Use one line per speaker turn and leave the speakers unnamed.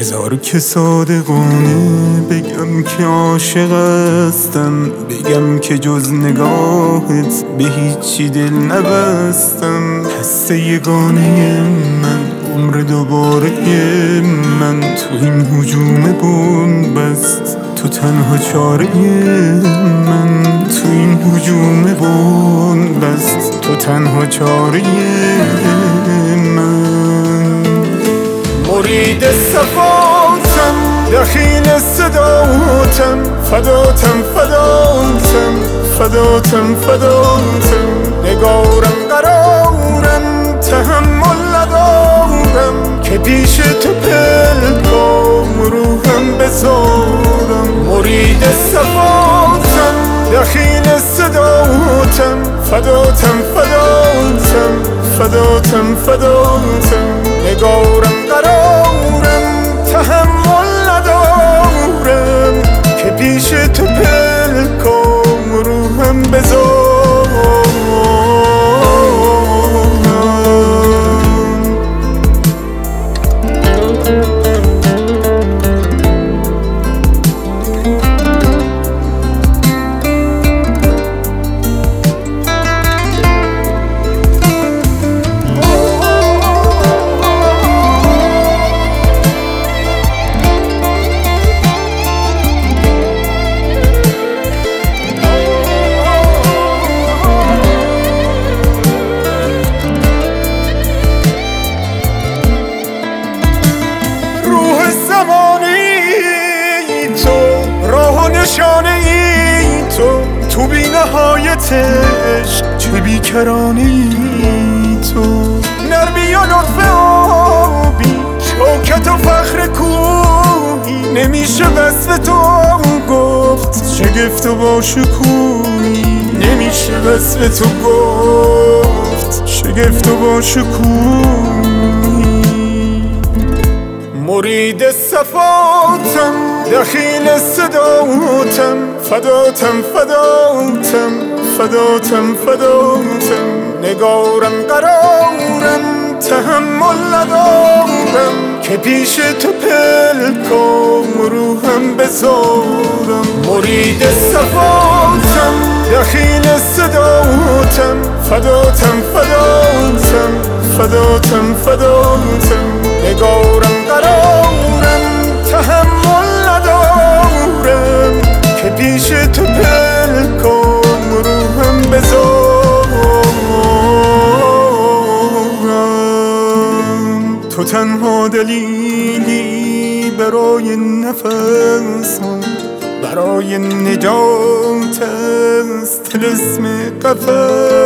هزار که صادقانه بگم که عاشق هستم، بگم که جز نگاهت به هیچی دل نبستم. حس یگانه من، عمر دوباره من، تو این هجوم بون بست، تو تنها چاره من. تو این هجوم بون بست، تو تنها چاره من. مرید صفاتم، دخیل صداتم، فداتم فداتم فداتم فداتم. نگارم قرارم، تحمل ندارم که پیش تو پلکام روحم بذارم. مرید صفاتم، دخیل صداتم، فداتم فداتم فداتم فداتم. نگارم قرارم، تحمل ندارم که پیش تو پلکام روحم بذارم. نشانه ای تو بی نهایت عشق، چه بیکرانه ای تو. نرمی و لطف آبی، شوکت و فخر کوهی، نمیشه وصف تو گفت شگفت و با شکوهی. نمیشه وصف تو گفت شگفت و با شکوهی. مرید صفاتم، دخیل صداتم، فداتم فداتم فداتم فداتم. نگارم قرارم، تحمل ندارم که پیش تو پلکام روحم بذارم. مرید صفاتم، دخیل صداتم، فداتم فداتم فداتم فداتم. نگارم قرارم، تحمل ندارم که پیش تو پلکام روحم بذارم. تو تنها دلیلی برای نفسم، برای نجات از طلسم قفس.